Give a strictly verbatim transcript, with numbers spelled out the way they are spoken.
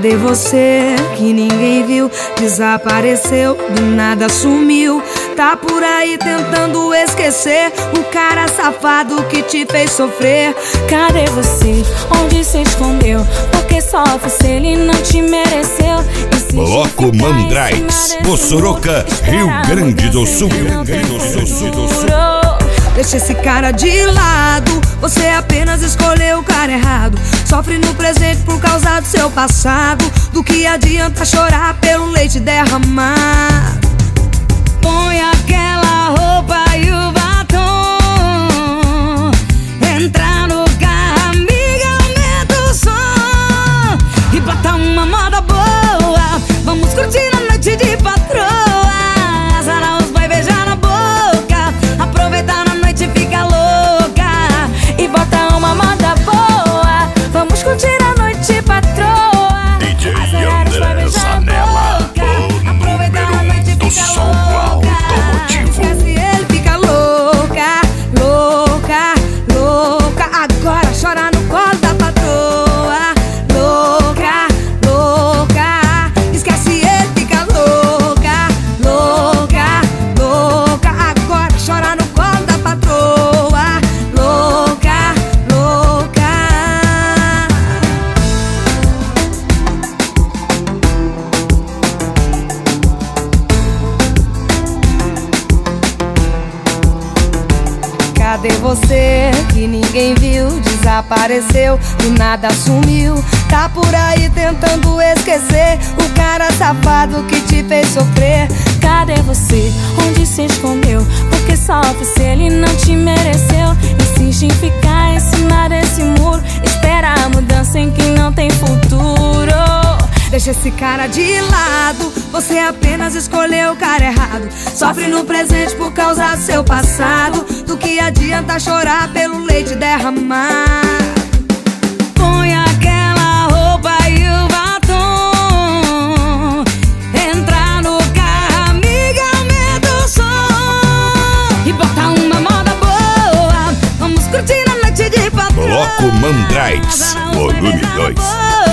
Cadê você que ninguém viu? Desapareceu, do nada sumiu. Tá por aí tentando esquecer o cara safado que te fez sofrer. Cadê você? Onde se escondeu? Porque sofre se ele não te mereceu. Bloco Mandrakes, Mossorocca, Rio Grande do Sul. Rio Grande do Sul, Sul, do Sul. Deixa esse cara de lado, você apenas escolheu o cara errado. Sofre no presente por causa do seu passado. Do que adianta chorar pelo leite derramar? Põe aquela roupa e o batom, entra no carro, amiga, aumenta o som e bota uma moda boa. Vamos curtir a noite de patroa, azar os vai beijar na boca, aproveitar na noite e fica louca e bota uma moda boa. Vamos curtir a noite patroa, D J André Zanella, o número um do som automotivo. Esquece ele, fica louca, louca, louca. Agora chora no colo da patroa. Louca, louca. Esquece ele, fica louca, louca, louca. Agora chora no colo da patroa. Louca, louca. Cadê você que ninguém viu? Desapareceu, do nada sumiu. Tá por aí tentando esquecer o cara safado que te fez sofrer. Cadê você? Onde se escondeu? Porque sofre se ele não te mereceu. Insiste em ficar em cima desse muro, espera a mudança em quem não tem futuro. Deixa esse cara de lado, você apenas escolheu o cara errado. Sofre no presente por causa do seu passado. Do que adianta chorar pelo leite derramar? Põe aquela roupa e o batom, entra no carro, amiga, aumenta o som e bota uma moda boa. Vamos curtir a noite de patrão. Bloco Mandrakes, volume dois.